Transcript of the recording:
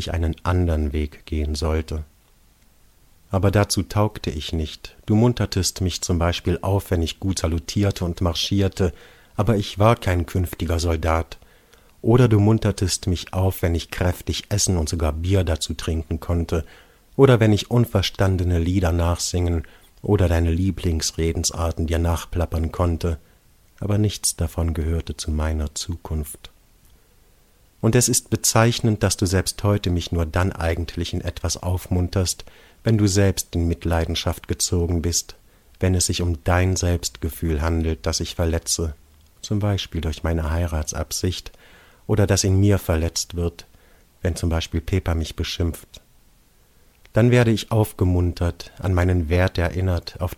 ich einen andern Weg gehen sollte. Aber dazu taugte ich nicht. Du muntertest mich zum Beispiel auf, wenn ich gut salutierte und marschierte, aber ich war kein künftiger Soldat. Oder du muntertest mich auf, wenn ich kräftig essen und sogar Bier dazu trinken konnte, oder wenn ich unverstandene Lieder nachsingen oder deine Lieblingsredensarten dir nachplappern konnte, aber nichts davon gehörte zu meiner Zukunft. Und es ist bezeichnend, dass du selbst heute mich nur dann eigentlich in etwas aufmunterst, wenn du selbst in Mitleidenschaft gezogen bist, wenn es sich um dein Selbstgefühl handelt, das ich verletze, zum Beispiel durch meine Heiratsabsicht, oder das in mir verletzt wird, wenn zum Beispiel Pepa mich beschimpft. Dann werde ich aufgemuntert, an meinen Wert erinnert, auf